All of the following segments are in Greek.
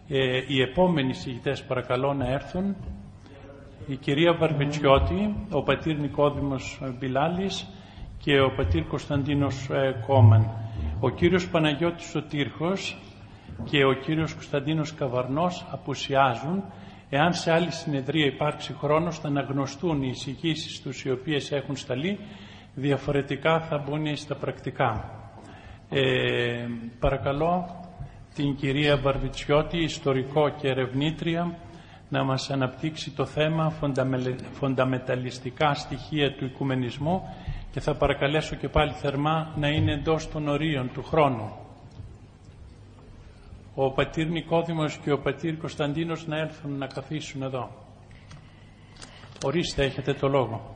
Οι επόμενοι συγητές παρακαλώ να έρθουν. Η κυρία Βαρβιτσιώτη, ο πατήρ Νικόδημος Μπιλάλης και ο πατήρ Κωνσταντίνος Κόμαν. Ο κύριος Παναγιώτης Σωτήρχος και ο κύριος Κωνσταντίνος Καβαρνός απουσιάζουν. Εάν σε άλλη συνεδρία υπάρξει χρόνος θα αναγνωστούν οι εισηγήσεις τους οι οποίες έχουν σταλεί, διαφορετικά θα μπουν στα πρακτικά. Παρακαλώ την κυρία Βαρβιτσιώτη, ιστορικό και ερευνήτρια, να μας αναπτύξει το θέμα φονταμεταλιστικά στοιχεία του οικουμενισμού και θα παρακαλέσω και πάλι θερμά να είναι εντός των ορίων του χρόνου. Ο πατήρ Νικόδημος και ο πατήρ Κωνσταντίνος να έλθουν να καθίσουν εδώ. Ορίστε, έχετε το λόγο.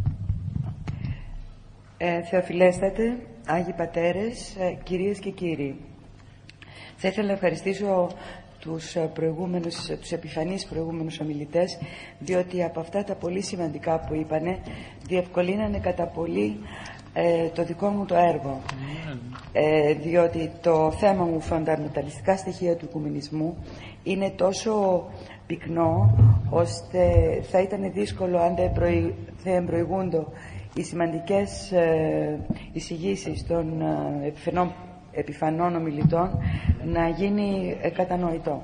Θεοφιλέστατε, Άγιοι Πατέρες, κυρίες και κύριοι. Θα ήθελα να ευχαριστήσω τους επιφανείς προηγούμενους ομιλητές, διότι από αυτά τα πολύ σημαντικά που είπανε διευκολύνανε κατά πολύ το δικό μου το έργο. Διότι το θέμα μου, φονταμεταλιστικά στοιχεία του οικουμενισμού, είναι τόσο πυκνό, ώστε θα ήταν δύσκολο αν δεν προηγούνται οι σημαντικές εισηγήσεις των επιφανών ομιλητών να γίνει κατανοητό.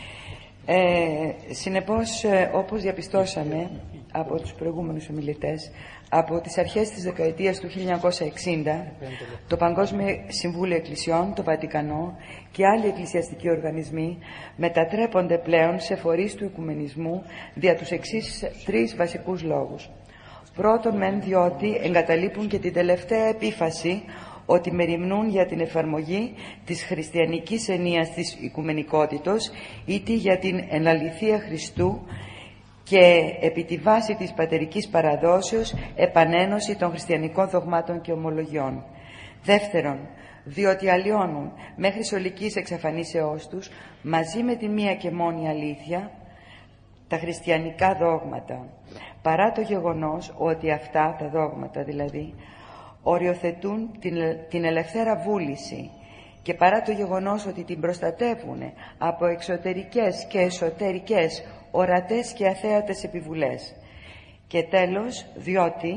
Συνεπώς, όπως διαπιστώσαμε από τους προηγούμενους ομιλητές, από τις αρχές της δεκαετίας του 1960, το Παγκόσμιο Συμβούλιο Εκκλησιών, το Βατικανό και άλλοι εκκλησιαστικοί οργανισμοί μετατρέπονται πλέον σε φορείς του οικουμενισμού δια τους εξής τρεις βασικούς λόγους. Πρώτον, μεν διότι εγκαταλείπουν και την τελευταία επίφαση ότι μεριμνούν για την εφαρμογή της χριστιανικής ενίας της οικουμενικότητος ή για την εναληθεία Χριστού και επί τη βάση της πατερικής παραδόσεως επανένωση των χριστιανικών δογμάτων και ομολογιών. Δεύτερον, διότι αλλοιώνουν μέχρι ολικής εξαφανίσεώς τους μαζί με τη μία και μόνη αλήθεια τα χριστιανικά δόγματα, παρά το γεγονός ότι αυτά τα δόγματα δηλαδή οριοθετούν την ελευθέρα βούληση και παρά το γεγονός ότι την προστατεύουν από εξωτερικές και εσωτερικές ορατές και αθέατες επιβουλές. Και τέλος, διότι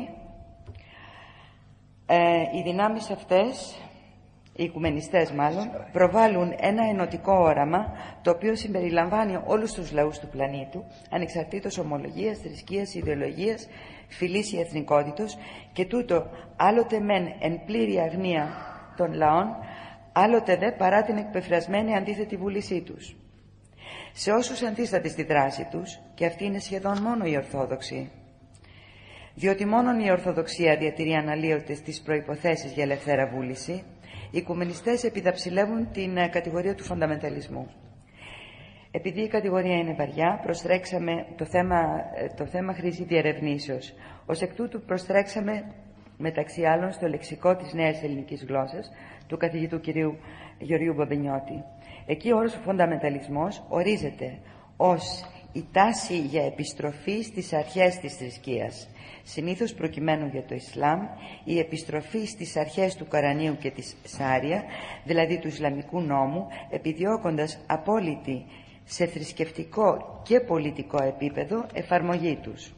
οι δυνάμεις αυτές, οι οικουμενιστές μάλλον, προβάλλουν ένα ενωτικό όραμα το οποίο συμπεριλαμβάνει όλους τους λαούς του πλανήτου, ανεξαρτήτως ομολογίας, θρησκείας, ιδεολογίας, φυλής ή εθνικότητος, και τούτο άλλοτε μεν εν πλήρη αγνία των λαών, άλλοτε δε παρά την εκπεφρασμένη αντίθετη βούλησή τους. Σε όσους αντίσταται στη δράση τους, και αυτή είναι σχεδόν μόνο η Ορθόδοξη, διότι μόνον η Ορθοδοξία διατηρεί αναλύωτες τις προϋποθέσεις για ελευθέρα βούληση, οι οικουμενιστές επιδαψιλεύουν την κατηγορία του φονταμενταλισμού. Επειδή η κατηγορία είναι βαριά, προστρέξαμε το θέμα χρήση διερευνήσεως. Ως εκ τούτου προστρέξαμε μεταξύ άλλων στο λεξικό της νέας ελληνικής γλώσσας του καθηγητού κυρίου Γεωργίου Μπαμπενιώτη. Εκεί ο όρος φονταμενταλισμός ορίζεται ως η τάση για επιστροφή στις αρχές της θρησκείας, συνήθως προκειμένου για το Ισλάμ, η επιστροφή στις αρχές του Κορανίου και της Σάρια, δηλαδή του Ισλαμικού νόμου, επιδιώκοντας απόλυτη σε θρησκευτικό και πολιτικό επίπεδο εφαρμογή τους.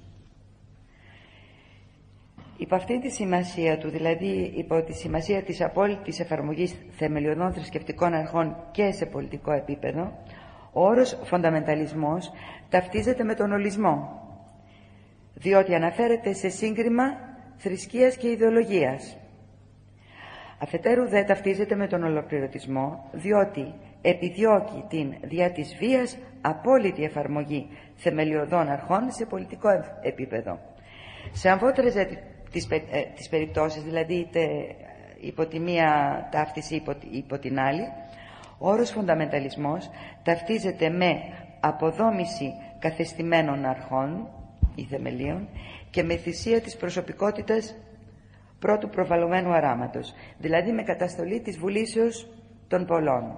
Υπό αυτή τη σημασία του, δηλαδή υπό τη σημασία της απόλυτης εφαρμογής θεμελιωδών θρησκευτικών αρχών και σε πολιτικό επίπεδο, ο όρος φονταμενταλισμός ταυτίζεται με τον ολισμό, διότι αναφέρεται σε σύγκριμα θρησκείας και ιδεολογίας. Αφετέρου δε ταυτίζεται με τον ολοκληρωτισμό, διότι επιδιώκει την δια της βίας απόλυτη εφαρμογή θεμελιωδών αρχών σε πολιτικό επίπεδο. Σε αμφότερες τις περιπτώσεις, δηλαδή είτε υπό τη μία ταύτιση υπό την άλλη, ο όρος φονταμενταλισμός ταυτίζεται με αποδόμηση καθεστημένων αρχών ή θεμελίων και με θυσία της προσωπικότητας πρώτου προβαλλωμένου αράματος, δηλαδή με καταστολή της βουλήσεως των πολλών.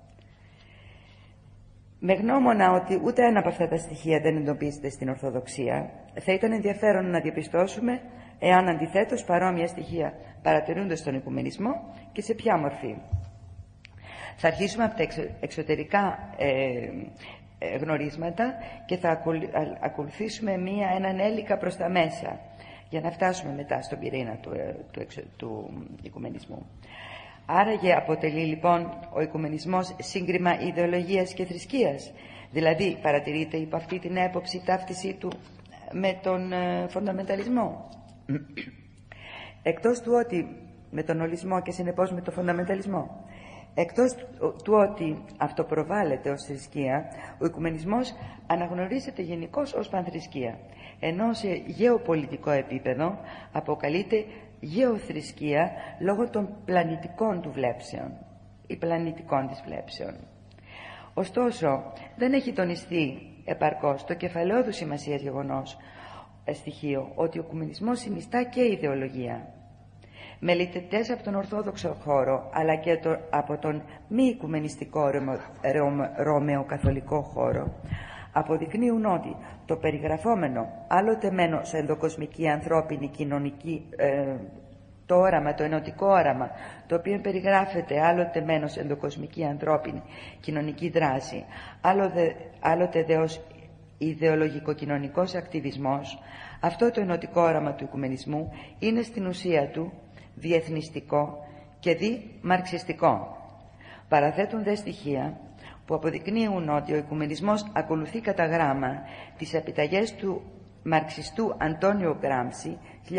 Με γνώμονα ότι ούτε ένα από αυτά τα στοιχεία δεν εντοπίζεται στην Ορθοδοξία, θα ήταν ενδιαφέρον να διαπιστώσουμε εάν αντιθέτως παρόμοια στοιχεία παρατηρούνται στον οικουμενισμό και σε ποια μορφή. Θα αρχίσουμε από τα εξωτερικά γνωρίσματα και θα ακολουθήσουμε έναν έλικα προς τα μέσα για να φτάσουμε μετά στον πυρήνα του οικουμενισμού. Άραγε αποτελεί λοιπόν ο οικουμενισμός σύγκριμα ιδεολογίας και θρησκείας? Δηλαδή παρατηρείται υπό αυτή την έποψη ταύτισή του με τον φονταμενταλισμό? Εκτός του ότι με τον ολισμό και συνεπώς με τον φονταμενταλισμό, εκτός του ότι αυτοπροβάλλεται ως θρησκεία, ο οικουμενισμός αναγνωρίζεται γενικώς ως πανθρησκεία, ενώ σε γεωπολιτικό επίπεδο αποκαλείται γεωθρησκεία λόγω των πλανητικών του βλέψεων ή πλανητικών της βλέψεων. Ωστόσο, δεν έχει τονιστεί επαρκώς το κεφαλαιόδου σημασίας στοιχείο ότι ο οικουμενισμός συνιστά και ιδεολογία. Μελετητές από τον Ορθόδοξο χώρο αλλά και από τον μη οικουμενιστικό ρωμαιοκαθολικό χώρο αποδεικνύουν ότι το περιγραφόμενο άλλοτε μένω σε ενδοκοσμική ανθρώπινη κοινωνική το όραμα, το ενωτικό όραμα, το οποίο περιγράφεται άλλοτε μένω σε ενδοκοσμική ανθρώπινη κοινωνική δράση, άλλοτε δε ως ιδεολογικο-κοινωνικός ακτιβισμός, αυτό το ενωτικό όραμα του οικουμενισμού είναι στην ουσία του διεθνιστικό και μαρξιστικό. Παραθέτουν δε στοιχεία που αποδεικνύουν ότι ο οικουμενισμός ακολουθεί κατά γράμμα τις επιταγές του μαρξιστού Αντώνιο Γκράμψη 1891-1937,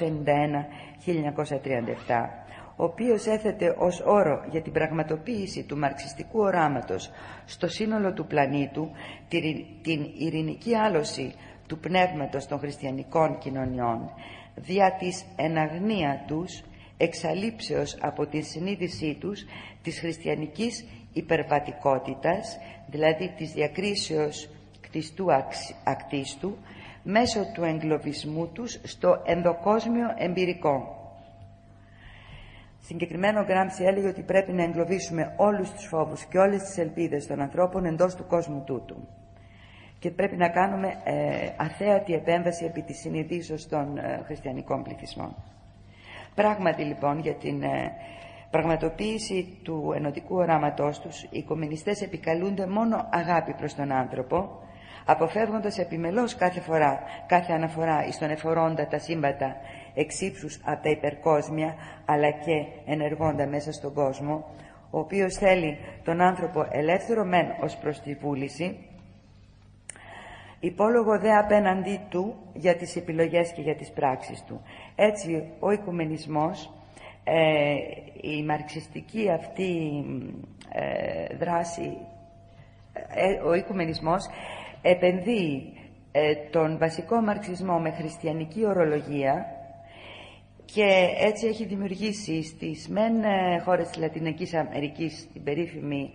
ο οποίος έθετε ως όρο για την πραγματοποίηση του μαρξιστικού οράματος στο σύνολο του πλανήτου την ειρηνική άλωση του πνεύματος των χριστιανικών κοινωνιών δια της εναγνία τους εξαλείψεως από τη συνείδησή τους της χριστιανικής υπερβατικότητας, δηλαδή της διακρίσεως κτιστού ακτίστου, μέσω του εγκλωβισμού τους στο ενδοκόσμιο εμπειρικό. Συγκεκριμένο ο Γκράμψη έλεγε ότι πρέπει να εγκλωβίσουμε όλους τους φόβους και όλες τις ελπίδες των ανθρώπων εντός του κόσμου τούτου και πρέπει να κάνουμε αθέατη επέμβαση επί της συνειδήσεως των χριστιανικών πληθυσμών. Πράγματι λοιπόν για την πραγματοποίηση του ενωτικού οράματός τους οι οικουμενιστές επικαλούνται μόνο αγάπη προς τον άνθρωπο, αποφεύγοντας επιμελώς κάθε αναφορά εις τον εφορώντα τα σύμπατα εξύψους από τα υπερκόσμια αλλά και ενεργώντα μέσα στον κόσμο, ο οποίος θέλει τον άνθρωπο ελεύθερο μεν ως προς τη βούληση, υπόλογο δε απέναντί του για τις επιλογές και για τις πράξεις του. Έτσι ο οικουμενισμός, η μαρξιστική αυτή δράση, ο οικουμενισμός επενδύει τον βασικό μαρξισμό με χριστιανική ορολογία και έτσι έχει δημιουργήσει στις μεν χώρες της Λατινικής Αμερικής την περίφημη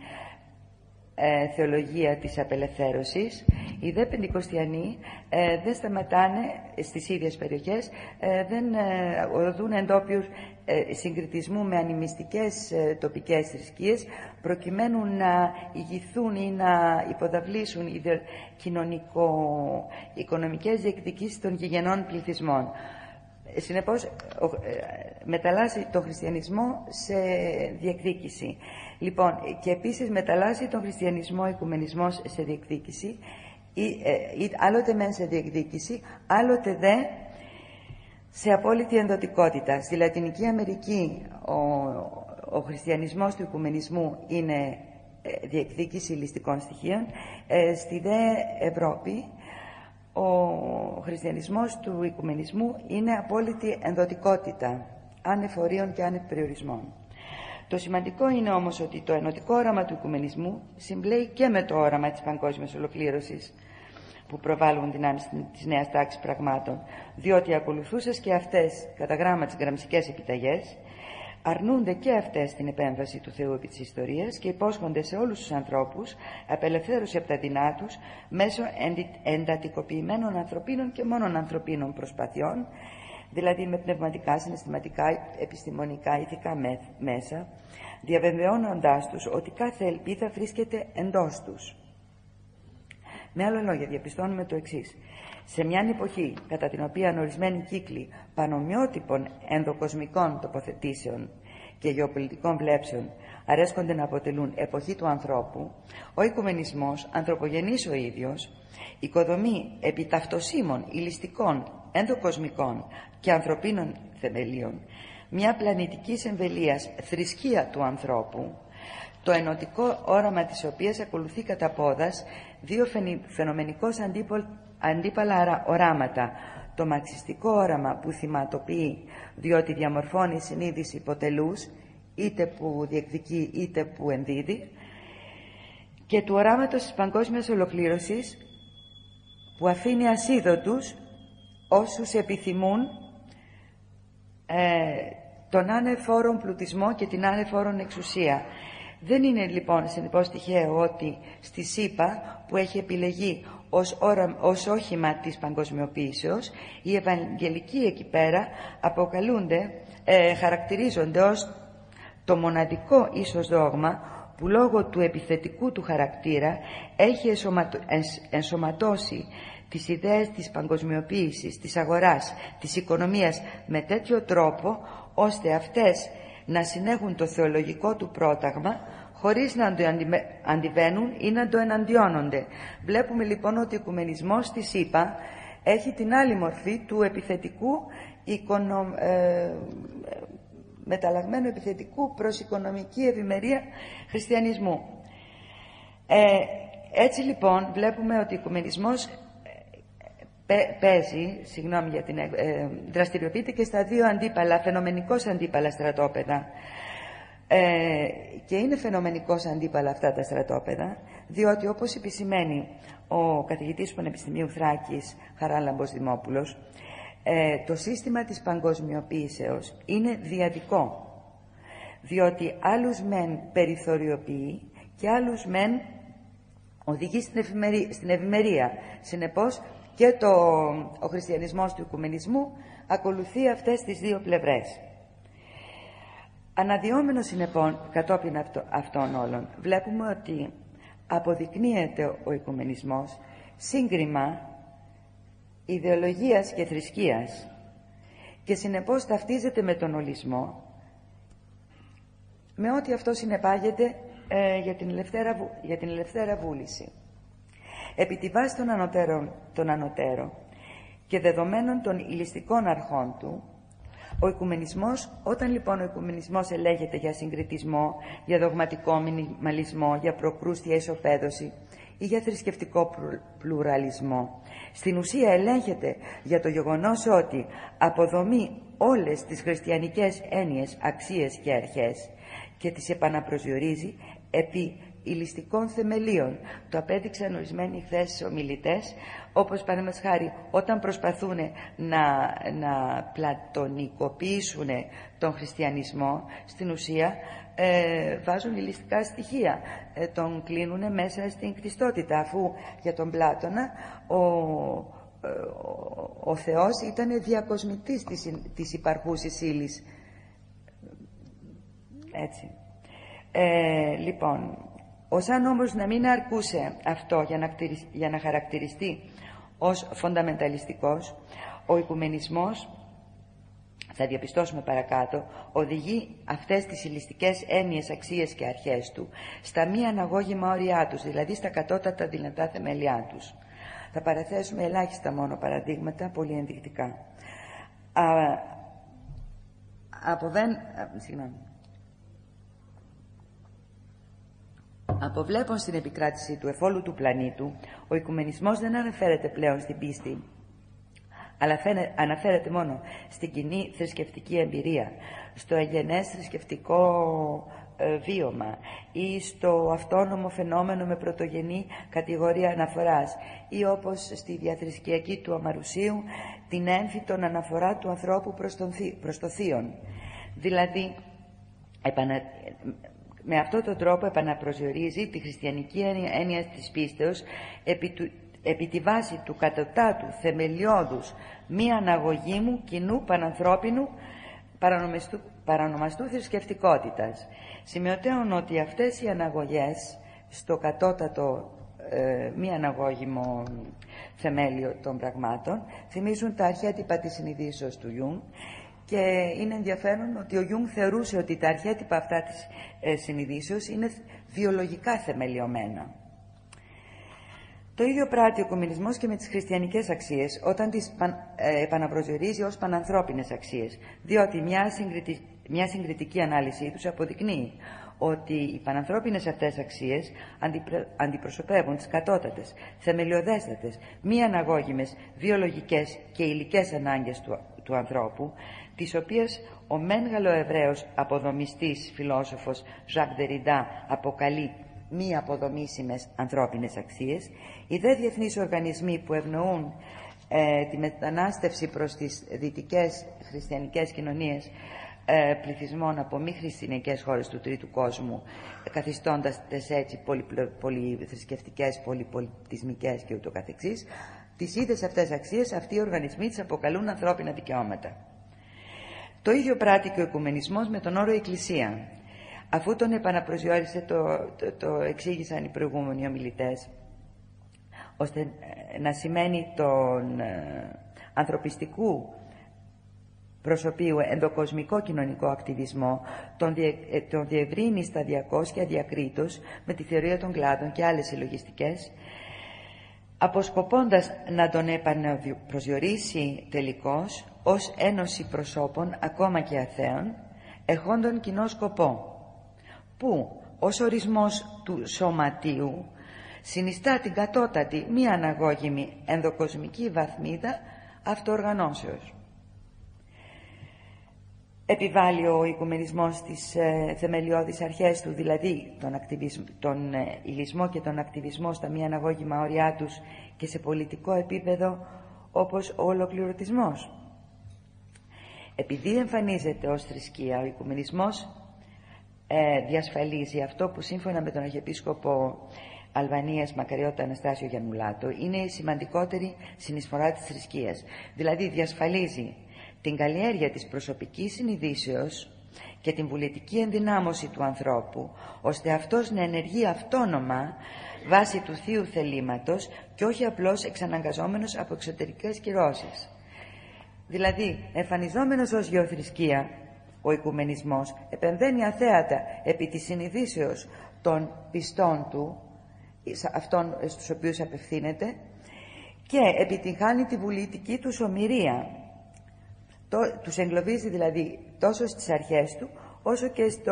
θεολογία της απελευθέρωσης. Οι δε πεντηκοστιανοί δεν σταματάνε στις ίδιες περιοχές, δεν οδούν εντόπιους συγκριτισμού με ανημιστικές τοπικές θρησκείες προκειμένου να ηγηθούν ή να υποδαβλήσουν κοινωνικο-οικονομικές διεκδικήσεις των γηγενών πληθυσμών. Συνεπώς μεταλλάσσει τον χριστιανισμό σε διεκδίκηση. Λοιπόν, και επίσης μεταλλάσσει τον χριστιανισμό οικουμενισμός σε διεκδίκηση, άλλοτε μεν σε διεκδίκηση, άλλοτε δε σε απόλυτη ενδοτικότητα. Στη Λατινική Αμερική ο χριστιανισμός του οικουμενισμού είναι διεκδίκηση ληστικών στοιχείων, στη δε Ευρώπη ο χριστιανισμός του οικουμενισμού είναι απόλυτη ενδοτικότητα, άνευ ορίων και άνευ περιορισμών. Το σημαντικό είναι όμως ότι το ενωτικό όραμα του οικουμενισμού συμπλέει και με το όραμα της παγκόσμιας ολοκλήρωσης που προβάλλουν δυνάμεις της νέας τάξης πραγμάτων, διότι ακολουθούσες και αυτές κατά γράμμα τις γραμμιστικές επιταγές, αρνούνται και αυτές την επέμβαση του Θεού επί της ιστορίας και υπόσχονται σε όλους τους ανθρώπους απελευθέρωση από τα δεινά τους μέσω εντατικοποιημένων ανθρωπίνων και μόνον ανθρωπίνων προσπαθειών, δηλαδή με πνευματικά, συναισθηματικά, επιστημονικά, ηθικά μέσα, διαβεβαιώνοντάς τους ότι κάθε ελπίδα βρίσκεται εντός τους. Με άλλα λόγια, διαπιστώνουμε το εξής. Σε μια εποχή κατά την οποία ορισμένοι κύκλοι πανομοιότυπων ενδοκοσμικών τοποθετήσεων και γεωπολιτικών βλέψεων αρέσκονται να αποτελούν εποχή του ανθρώπου, ο οικουμενισμός, ανθρωπογενής ο ίδιος, οικοδομεί επί ταυτοσίμων, ηλιστικών, ενδοκοσμικών και ανθρωπίνων θεμελίων μια πλανητικής εμβελίας θρησκεία του ανθρώπου, το ενωτικό όραμα της οποίας ακολουθεί κατά πόδας δύο φαινομενικώς αντίπαλα οράματα. Το μαρξιστικό όραμα που θυματοποιεί, διότι διαμορφώνει συνείδηση υποτελούς, είτε που διεκδικεί είτε που ενδίδει, και του οράματος της παγκόσμιας ολοκλήρωσης που αφήνει ασίδωτους όσους επιθυμούν τον άνεφόρον πλουτισμό και την άνεφόρον εξουσία. Δεν είναι λοιπόν συνεπώς τυχαίο ότι στη ΣΥΠΑ, που έχει επιλεγεί ως όχημα της παγκοσμιοποίησεως, οι Ευαγγελικοί εκεί πέρα χαρακτηρίζονται ως το μοναδικό ίσως δόγμα που λόγω του επιθετικού του χαρακτήρα έχει ενσωματώσει τις ιδέες της παγκοσμιοποίησης, της αγοράς, της οικονομίας με τέτοιο τρόπο ώστε αυτές να συνέχουν το θεολογικό του πρόταγμα χωρίς να το αντιβαίνουν ή να το εναντιώνονται. Βλέπουμε λοιπόν ότι ο οικουμενισμός στη ΣΥΠΑ έχει την άλλη μορφή του επιθετικού μεταλλαγμένου επιθετικού προς οικονομική ευημερία χριστιανισμού. Έτσι λοιπόν βλέπουμε ότι ο οικουμενισμός δραστηριοποιείται και στα δύο φαινομενικώς αντίπαλα στρατόπεδα. Και είναι φαινομενικώς αντίπαλα αυτά τα στρατόπεδα, διότι όπως επισημαίνει ο καθηγητής του Πανεπιστημίου Θράκης, Χαράλαμπος Δημόπουλος, το σύστημα της παγκοσμιοποίησεως είναι διαδικό, διότι άλλους μεν περιθωριοποιεί και άλλους μεν οδηγεί στην ευημερία. Συνεπώς και ο χριστιανισμός του οικουμενισμού ακολουθεί αυτές τις δύο πλευρές. Αναδυόμενος συνεπών κατόπιν αυτών όλων, βλέπουμε ότι αποδεικνύεται ο οικουμενισμός σύγκριμα ιδεολογίας και θρησκείας και συνεπώς ταυτίζεται με τον ολισμό, με ό,τι αυτό συνεπάγεται για την ελευθέρα βούληση. Επί τη βάση των ανωτέρων και δεδομένων των ηλιστικών αρχών του, ο οικουμενισμός, όταν λοιπόν ο οικουμενισμός ελέγχεται για συγκριτισμό, για δογματικό μινιμαλισμό, για προκρούστια ισοπαίδωση ή για θρησκευτικό πλουραλισμό, στην ουσία ελέγχεται για το γεγονός ότι αποδομεί όλες τις χριστιανικές έννοιες, αξίες και αρχές και τις επαναπροσδιορίζει επί ηλιστικών θεμελίων. Το απέδειξαν ορισμένοι χθες ομιλητές, όπως παραδείγματος χάρη όταν προσπαθούν να πλατωνικοποιήσουν τον χριστιανισμό, στην ουσία βάζουν ηλιστικά στοιχεία, τον κλείνουν μέσα στην κτιστότητα, αφού για τον Πλάτωνα ο Θεός ήταν διακοσμητής της υπαρχούσης ύλης. Έτσι. Λοιπόν, σαν όμως να μην αρκούσε αυτό για να χαρακτηριστεί ως φονταμενταλιστικός, ο οικουμενισμός, θα διαπιστώσουμε παρακάτω, οδηγεί αυτές τις ηλιστικές έννοιες, αξίες και αρχές του στα μη αναγώγημα όρια τους, δηλαδή στα κατώτατα δυνατά θεμελιά τους. Θα παραθέσουμε ελάχιστα μόνο παραδείγματα, πολύ ενδεικτικά. Αποβλέπων στην επικράτηση του εφόλου του πλανήτου, ο οικουμενισμός δεν αναφέρεται πλέον στην πίστη, αλλά αναφέρεται μόνο στην κοινή θρησκευτική εμπειρία, στο εγγενές θρησκευτικό βίωμα ή στο αυτόνομο φαινόμενο με πρωτογενή κατηγορία αναφοράς ή όπως στη διαθρησκειακή του αμαρουσίου την έμφυτον αναφορά του ανθρώπου προς το θείον. Δηλαδή, με αυτόν τον τρόπο επαναπροσδιορίζει τη χριστιανική έννοια της πίστεως επί τη βάση του κατωτάτου θεμελιώδους μη αναγωγήμου κοινού πανανθρώπινου παρανομαστού θρησκευτικότητας. Σημειωτέων ότι αυτές οι αναγωγές στο κατώτατο μη αναγώγημο θεμέλιο των πραγμάτων θυμίζουν τα αρχέτυπα της συνειδήσεως του Ιουνγκ Και είναι ενδιαφέρον ότι ο Γιούγκ θεωρούσε ότι τα αρχέτυπα αυτά της συνειδήσεως είναι βιολογικά θεμελιωμένα. Το ίδιο πράττει ο οικουμενισμός και με τις χριστιανικές αξίες, όταν τις επαναπροσδιορίζει ως πανανθρώπινες αξίες, διότι μια συγκριτική ανάλυση τους αποδεικνύει ότι οι πανανθρώπινες αυτές αξίες αντιπροσωπεύουν τις κατώτατες, θεμελιωδέστατες, μη αναγώγιμες, βιολογικές και υλικές ανάγκες του ανθρώπου, τις οποίες ο Μέγαλο Εβραίος αποδομιστής φιλόσοφος Ζακ Δεριδά αποκαλεί μη αποδομήσιμες ανθρώπινες αξίες. Οι δε διεθνείς οργανισμοί που ευνοούν τη μετανάστευση προς τις δυτικές χριστιανικές κοινωνίες πληθυσμών από μη χριστιανικές χώρες του τρίτου κόσμου, καθιστώντας τες έτσι πολυθρησκευτικές, πολυπολιτισμικές και ούτω καθεξής, τις ίδιες αυτές αξίες αυτοί οι οργανισμοί τις αποκαλούν ανθρώπινα δικαιώματα. Το ίδιο πράττει και ο οικουμενισμός με τον όρο Εκκλησία. Αφού τον επαναπροσδιορίσε, το εξήγησαν οι προηγούμενοι ομιλητές, ώστε να σημαίνει τον ανθρωπιστικού προσωπίου ενδοκοσμικό κοινωνικό ακτιβισμό, τον διευρύνει σταδιακώς και αδιακρίτως με τη θεωρία των κλάδων και άλλες συλλογιστικές, αποσκοπώντας να τον επαναπροσδιορίσει τελικώς ως ένωση προσώπων, ακόμα και αθέων, εχόντων κοινό σκοπό, που ως ορισμός του σωματίου συνιστά την κατώτατη μη αναγώγιμη ενδοκοσμική βαθμίδα αυτοοργανώσεως. Επιβάλλει ο οικουμενισμός τις θεμελιώδεις αρχές του, δηλαδή τον υλισμό και τον ακτιβισμό στα μη αναγώγιμα όρια τους και σε πολιτικό επίπεδο, όπως ο ολοκληρωτισμός. Επειδή εμφανίζεται ως θρησκεία, ο οικουμενισμός διασφαλίζει αυτό που σύμφωνα με τον Αρχιεπίσκοπο Αλβανίας Μακαριώτα Αναστάσιο Γιαννουλάτο είναι η σημαντικότερη συνεισφορά της θρησκείας. Δηλαδή διασφαλίζει την καλλιέργεια της προσωπικής συνειδήσεως και την βουλητική ενδυνάμωση του ανθρώπου, ώστε αυτός να ενεργεί αυτόνομα βάσει του θείου θελήματος και όχι απλώς εξαναγκαζόμενος από εξωτερικές κυρώσεις. Δηλαδή, εμφανιζόμενος ως γεωθρησκεία, ο οικουμενισμός επεμβαίνει αθέατα επί της συνειδήσεως των πιστών του, αυτών στους οποίους απευθύνεται, και επιτυγχάνει τη βουλητική τους ομηρία. Τους εγκλωβίζει δηλαδή τόσο στις αρχές του, όσο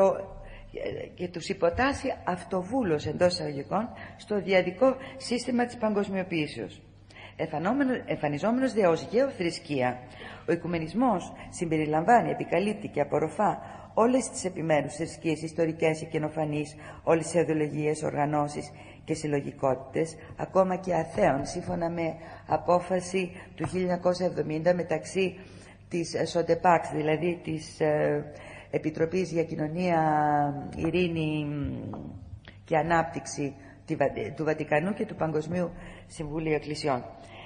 και τους υποτάσσει αυτοβούλως εντός εισαγωγικών στο διαδικό σύστημα της παγκοσμιοποίησεως. Εμφανιζόμενος δε ως γεωθρησκεία, ο οικουμενισμός συμπεριλαμβάνει, επικαλύπτει και απορροφά όλες τις επιμέρους θρησκείες, ιστορικές ή καινοφανείς, όλες τις ιδεολογίες, οργανώσεις και συλλογικότητες, ακόμα και αθέων, σύμφωνα με απόφαση του 1970 μεταξύ της ΣΟΝΤΕΠΑΞ, δηλαδή της Επιτροπής για Κοινωνία, Ειρήνη και Ανάπτυξη του Βατικανού και του Παγκοσμίου Συμβουλίου Εκκλησιών.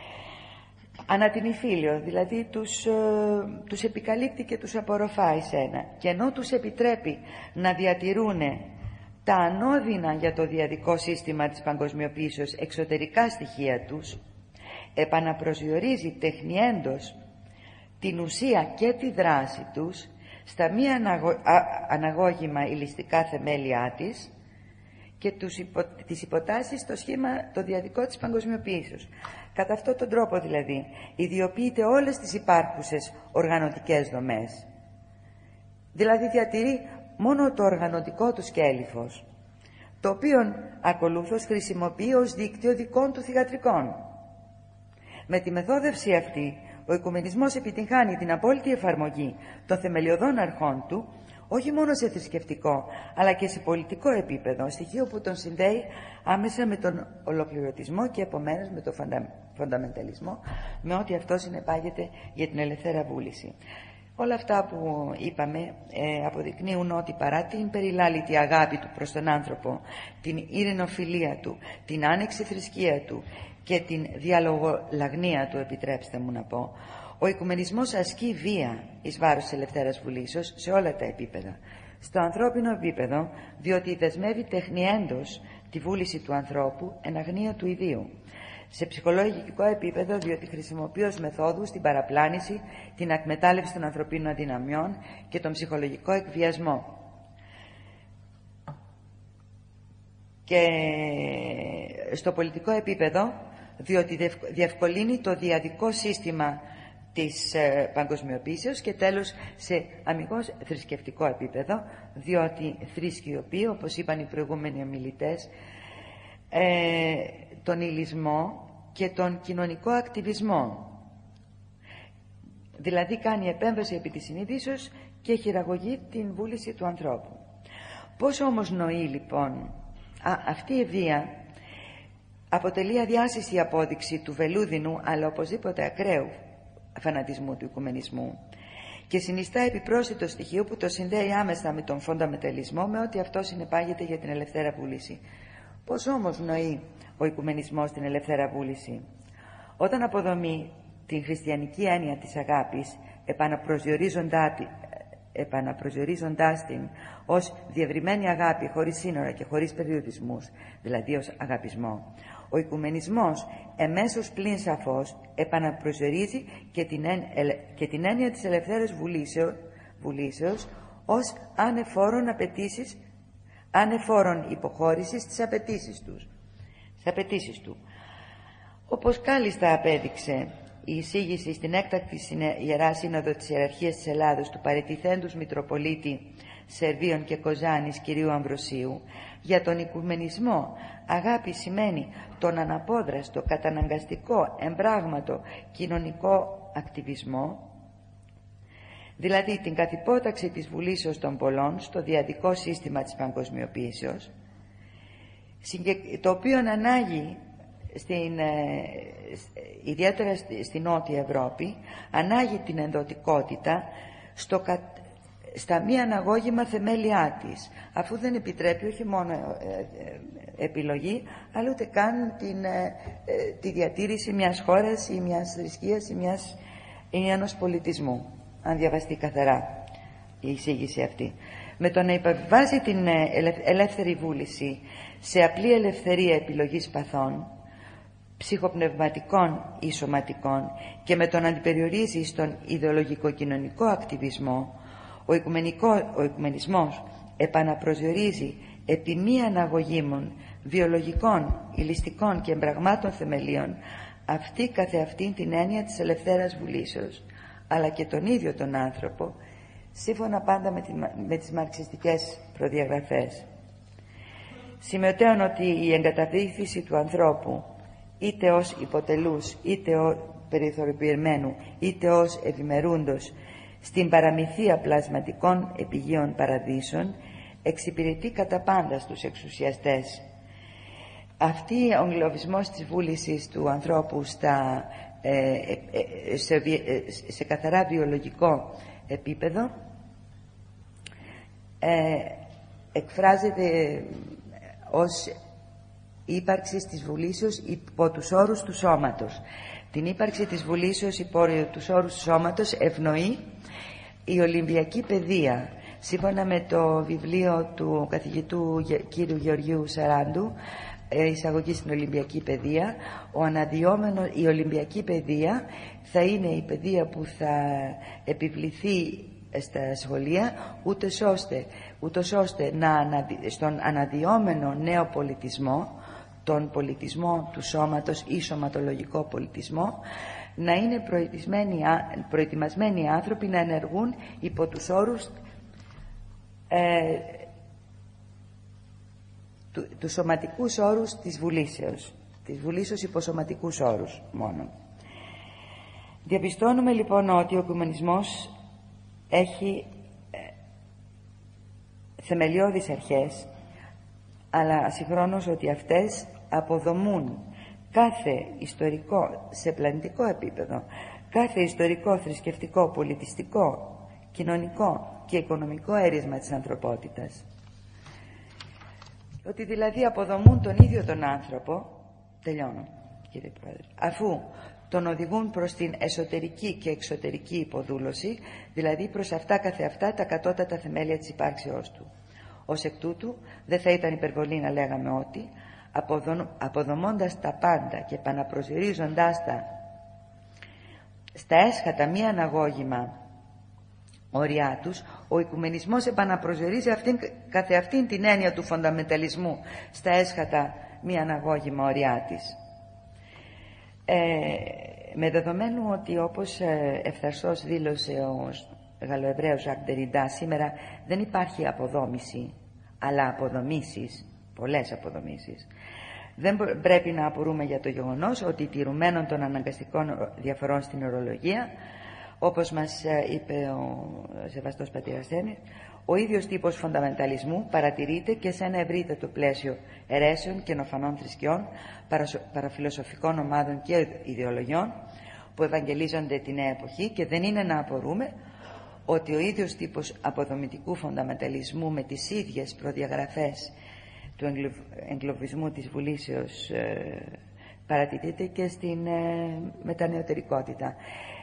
Ανά την υφήλιο, δηλαδή τους επικαλύπτει και τους απορροφάει σένα, και ενώ τους επιτρέπει να διατηρούν τα ανώδυνα για το διαδικό σύστημα της παγκοσμιοποίησεως εξωτερικά στοιχεία τους, επαναπροσδιορίζει τεχνιέντος την ουσία και τη δράση τους στα μη αναγώγιμα ηλιστικά θεμέλια της και τις υποτάσσει στο σχήμα το διαδικό της παγκοσμιοποίησεως. Κατά αυτόν τον τρόπο δηλαδή ιδιοποιείται όλες τις υπάρχουσες οργανωτικές δομές. Δηλαδή διατηρεί μόνο το οργανωτικό του σκέλυφος, το οποίο ακολούθως χρησιμοποιεί ως δίκτυο δικών του θυγατρικών. Με τη μεθόδευση αυτή ο οικουμενισμός επιτυγχάνει την απόλυτη εφαρμογή των θεμελιωδών αρχών του, όχι μόνο σε θρησκευτικό, αλλά και σε πολιτικό επίπεδο, στοιχείο που τον συνδέει άμεσα με τον ολοκληρωτισμό και επομένως με τον φονταμενταλισμό, με ό,τι αυτό συνεπάγεται για την ελευθέρα βούληση. Όλα αυτά που είπαμε αποδεικνύουν ότι παρά την περιλάλητη αγάπη του προς τον άνθρωπο, την ειρηνοφιλία του, την άνεξη θρησκεία του και την διαλογολαγνία του, επιτρέψτε μου να πω, ο οικουμενισμός ασκεί βία εις βάρος της ελευθέρας βουλήσεως σε όλα τα επίπεδα. Στο ανθρώπινο επίπεδο, διότι δεσμεύει τεχνιέντος τη βούληση του ανθρώπου εν αγνία του ιδίου. Σε ψυχολογικό επίπεδο, διότι χρησιμοποιεί ως μεθόδους την παραπλάνηση, την εκμετάλλευση των ανθρωπίνων αδυναμιών και τον ψυχολογικό εκβιασμό. Και στο πολιτικό επίπεδο, διότι διευκολύνει το διαδικό σύστημα της παγκοσμιοποίησεως, και τέλος σε αμιγώς θρησκευτικό επίπεδο, διότι θρησκειοποιεί, όπως είπαν οι προηγούμενοι ομιλητές, τον υλισμό και τον κοινωνικό ακτιβισμό. Δηλαδή κάνει επέμβαση επί της συνείδησεως και χειραγωγεί την βούληση του ανθρώπου. Πώς όμως νοεί λοιπόν αυτή η βία? Αποτελεί αδιάσυστη απόδειξη του βελούδινου, αλλά οπωσδήποτε ακραίου φανατισμού του οικουμενισμού, και συνιστά επιπρόσθετο στοιχείο που το συνδέει άμεσα με τον φονταμεταλισμό, με ό,τι αυτό συνεπάγεται για την ελευθέρα βούληση. Πώς όμως νοεί ο οικουμενισμός την ελευθέρα βούληση? Όταν αποδομεί την χριστιανική έννοια της αγάπης, επαναπροσδιορίζοντάς την ως διευρυμένη αγάπη χωρίς σύνορα και χωρίς περιορισμούς, δηλαδή ως αγαπισμό, ο οικουμενισμός εμέσως πλην σαφώς επαναπροσδιορίζει και την έννοια της ελευθέρας βουλήσεως ως ανεφόρον υποχώρησης στις απαιτήσεις του. Όπως κάλλιστα απέδειξε η εισήγηση στην έκτακτη Ιερά Σύνοδο της Ιεραρχίας της Ελλάδος του παραιτηθέντους Μητροπολίτη Σερβίων και Κοζάνης κυρίου Αμβροσίου, για τον οικουμενισμό αγάπη σημαίνει τον αναπόδραστο, καταναγκαστικό, εμπράγματο κοινωνικό ακτιβισμό, δηλαδή την καθυπόταξη της βουλήσεως των πολλών στο διαδικό σύστημα της παγκοσμιοποίησεως, το οποίο ανάγει ιδιαίτερα στη Νότια Ευρώπη, ανάγει την ενδοτικότητα στα μη αναγώγημα θεμέλια της, αφού δεν επιτρέπει όχι μόνο επιλογή, αλλά ούτε καν τη διατήρηση μιας χώρας ή μιας θρησκείας ή ενός πολιτισμού, αν διαβαστεί καθαρά η εισήγηση αυτή. Με το να υποβιβάζει την ελεύθερη βούληση σε απλή ελευθερία επιλογής παθών, ψυχοπνευματικών ή σωματικών, και με τον αντιπεριορίζει στον ιδεολογικο-κοινωνικό ακτιβισμό, ο οικουμενισμός επαναπροσδιορίζει επί μη αναγωγήμων βιολογικών, ηλιστικών και εμπραγμάτων θεμελίων αυτή καθεαυτήν την έννοια της ελευθέρας βουλήσεως, αλλά και τον ίδιο τον άνθρωπο, σύμφωνα πάντα με τις μαρξιστικές προδιαγραφές. Σημειωτέων ότι η εγκαταβήθηση του ανθρώπου, είτε ως υποτελούς, είτε ως περιθωριοποιημένου, είτε ως ευημερούντος, στην παραμυθία πλασματικών επιγείων παραδείσων, εξυπηρετεί κατά πάντα στους εξουσιαστές. Αυτή ο εγκλωβισμός της βούλησης του ανθρώπου σε καθαρά βιολογικό επίπεδο εκφράζεται ως ύπαρξη της βουλήσεως υπό τους όρους του σώματος. Την ύπαρξη της βουλήσεως υπό τους όρους του σώματος ευνοεί η Ολυμπιακή Παιδεία. Σύμφωνα με το βιβλίο του καθηγητού κύριου Γεωργίου Σαράντου, εισαγωγή στην Ολυμπιακή Παιδεία, η Ολυμπιακή Παιδεία θα είναι η παιδεία που θα επιβληθεί στα σχολεία, ούτως ώστε στον αναδυόμενο νέο πολιτισμό, τον πολιτισμό του σώματος ή σωματολογικό πολιτισμό, να είναι προετοιμασμένοι άνθρωποι να ενεργούν υπό τους όρους τους σωματικούς όρους της βουλήσεως υπό σωματικούς όρους μόνο. Διαπιστώνουμε λοιπόν ότι ο οικουμενισμός έχει θεμελιώδεις αρχές, αλλά συγχρόνως ότι αυτές αποδομούν κάθε ιστορικό, σε πλανητικό επίπεδο, κάθε ιστορικό, θρησκευτικό, πολιτιστικό, κοινωνικό και οικονομικό έρισμα της ανθρωπότητας. Ότι δηλαδή αποδομούν τον ίδιο τον άνθρωπο, τελειώνω κύριε Πρόεδρε, αφού τον οδηγούν προς την εσωτερική και εξωτερική υποδούλωση, δηλαδή προς αυτά καθεαυτά τα κατώτατα θεμέλια της υπάρξεώς του. Ως εκ τούτου δεν θα ήταν υπερβολή να λέγαμε ότι αποδομώντας τα πάντα και επαναπροσδιορίζοντάς τα στα έσχατα μη αναγώγημα όρια τους, ο οικουμενισμός επαναπροσδιορίζει καθεαυτήν την έννοια του φονταμενταλισμού στα έσχατα μη αναγώγημα όρια της. Με δεδομένου ότι, όπως ευθαρσώς δήλωσε ο Γαλλοεβραίος Ζακ Ντεριντά, σήμερα δεν υπάρχει αποδόμηση αλλά αποδομήσεις, πολλές αποδομήσεις. Δεν πρέπει να απορούμε για το γεγονός ότι τηρουμένων των αναγκαστικών διαφορών στην ορολογία, όπως μας είπε ο σεβαστός πατήρ Αρσένης, ο ίδιος τύπος φονταμενταλισμού παρατηρείται και σε ένα ευρύτερο πλαίσιο αιρέσεων και νοφανών θρησκειών, παραφιλοσοφικών ομάδων και ιδεολογιών που ευαγγελίζονται τη νέα εποχή, και δεν είναι να απορούμε ότι ο ίδιος τύπος αποδομητικού φονταμενταλισμού με τις ίδιες προδιαγραφές του εγκλωβισμού της Βουλήσεως παρατηρείται και στην μετανεωτερικότητα.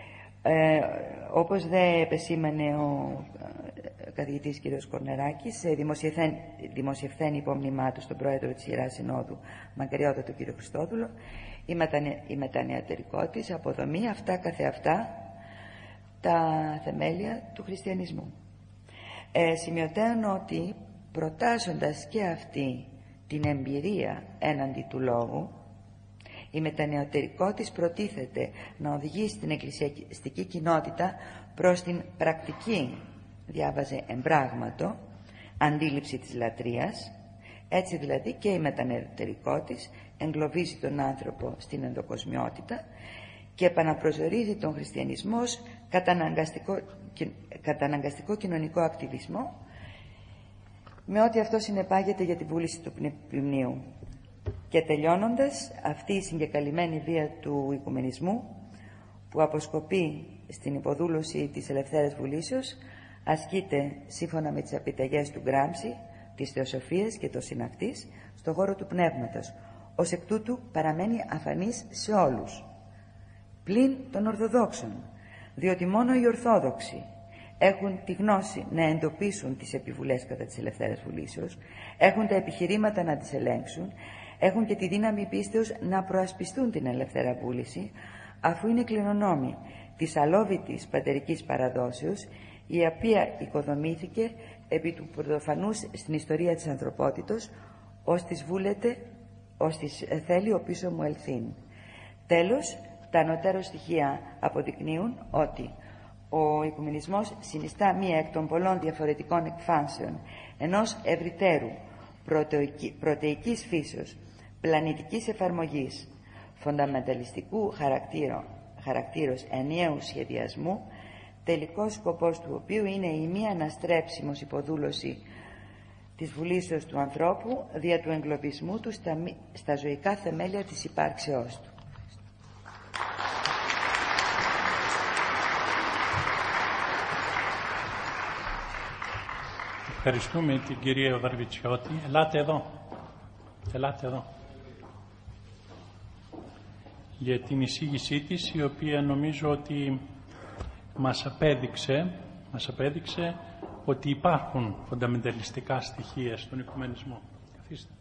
Όπως δε επεσήμανε ο καθηγητής κ. Κορνεράκης, δημοσιευθένει υπόμνημά του στον πρόεδρο της Ιεράς Συνόδου, μακαριότατο κ. Χριστόδουλο, η μετανεωτερικότητα αποδομεί αυτά καθεαυτά τα θεμέλια του χριστιανισμού. Σημειωτέων ότι προτάσσοντας και αυτή την εμπειρία έναντι του λόγου, η μετανεωτερικότης προτίθεται να οδηγήσει την εκκλησιαστική κοινότητα προς την πρακτική, διάβαζε εμπράγματο, αντίληψη της λατρείας. Έτσι δηλαδή και η μετανεωτερικότης εγκλωβίζει τον άνθρωπο στην ενδοκοσμιότητα και επαναπροσδιορίζει τον χριστιανισμό καταναγκαστικό κοινωνικό ακτιβισμό, με ό,τι αυτό συνεπάγεται για τη βούληση του πνευμνίου. Και τελειώνοντας, αυτή η συγκεκαλυμμένη βία του οικουμενισμού, που αποσκοπεί στην υποδούλωση της ελευθέρας βουλήσεως, ασκείται σύμφωνα με τις επιταγές του Γκράμψη, της Θεοσοφίας και των συναυτής, στον χώρο του πνεύματος. Ως εκ τούτου παραμένει αφανής σε όλους, πλην των Ορθοδόξων, διότι μόνο οι Ορθόδοξοι έχουν τη γνώση να εντοπίσουν τις επιβουλές κατά της ελευθέρας βουλήσεως, έχουν τα επιχειρήματα να τις ελέγξουν, έχουν και τη δύναμη πίστεως να προασπιστούν την ελευθερά βούληση, αφού είναι κληρονόμοι της αλόβητης πατερικής παραδόσεως, η οποία οικοδομήθηκε επί του πρωτοφανούς στην ιστορία της ανθρωπότητος, ως της βούλεται, ως της θέλει ο πίσω μου ελθύν. Τέλος, τα ανωτέρω στοιχεία αποδεικνύουν ότι ο οικουμενισμός συνιστά μία εκ των πολλών διαφορετικών εκφάνσεων ενός ευρυτέρου πρωτεϊκής φύσεως, πλανητικής εφαρμογής, φονταμενταλιστικού χαρακτήρος ενιαίου σχεδιασμού, τελικός σκοπός του οποίου είναι η μη αναστρέψιμος υποδούλωση της βουλήσεως του ανθρώπου δια του εγκλωβισμού του στα ζωικά θεμέλια της υπάρξεώς του. Ευχαριστούμε την κυρία Βαρβιτσιώτη. Ελάτε εδώ. Ελάτε εδώ. Για την εισήγησή της, η οποία νομίζω ότι μας απέδειξε ότι υπάρχουν φονταμενταλιστικά στοιχεία στον οικουμενισμό. Καθίστε.